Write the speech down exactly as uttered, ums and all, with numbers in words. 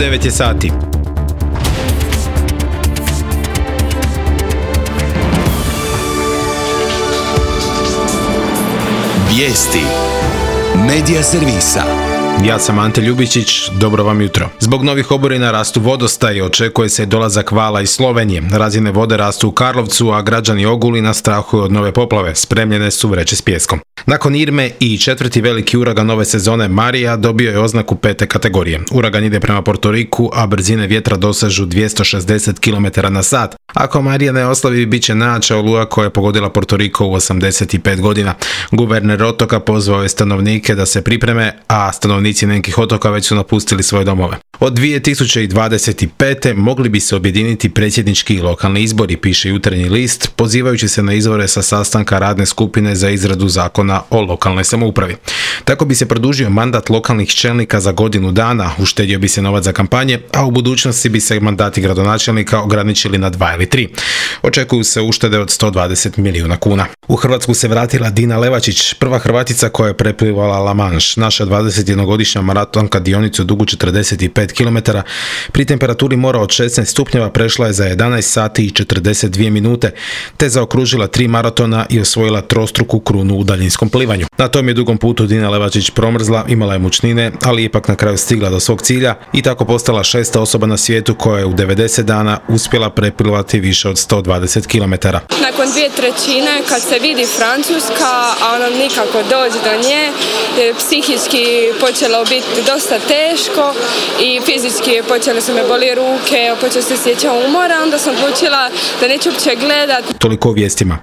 devet je sati. Vijesti Medija servisa. Ja sam Ante Ljubičić, dobro vam jutro. Zbog novih oborina rastu vodostaji, očekuje se dolazak vala iz Slovenije. Razine vode rastu u Karlovcu, a građani Ogulina strahuju od nove poplave. Spremljene su vreće s pijeskom. Nakon Irme i četvrti veliki uragan nove sezone Marija dobio je oznaku pete kategorije. Uragan ide prema Porto Riku, a brzine vjetra dosežu dvjesto šezdeset kilometara na sat. Ako Marija ne oslavi, bit će najjača oluja koja je pogodila Porto Riko u osamdeset pet godina. Guverner otoka pozvao je stanovnike da se pripreme, a stanovnici nekih otoka već su napustili svoje domove. Od dvije tisuće dvadeset pete. mogli bi se objediniti predsjednički i lokalni izbori, piše Jutarnji list, pozivajući se na izvore sa sastanka radne skupine za izradu zakona o lokalnoj samoupravi. Tako bi se produžio mandat lokalnih čelnika za godinu dana, uštedio bi se novac za kampanje, a u budućnosti bi se mandati gradonačelnika ograničili na dva ili tri. Očekuju se uštede od sto dvadeset milijuna kuna. U Hrvatsku se vratila Dina Levačić, prva Hrvatica koja je preplivala La Manche. Naša dvadesetjednogodišnja maratonka dionicu dugu četrdeset pet kilometara pri temperaturi mora od šesnaest stupnjeva prešla je za jedanaest sati i četrdeset dvije minute, te zaokružila tri maratona i osvojila trostruku krunu u daljinskom plivanju. Na tom je dugom putu Dina Levačić promrzla, imala je mučnine, ali ipak na kraju stigla do svog cilja i tako postala šesta osoba na svijetu koja je u devedeset dana uspjela prepilati više od sto dvadeset kilometara. Nakon dvije trećine, kad se vidi Francuska, a ono nikako doći do nje, psihički počelo biti dosta teško i fizički počele su me boli ruke, počeo se sjećam umora, onda sam odlučila da neću uopće gledati. Toliko o vijestima.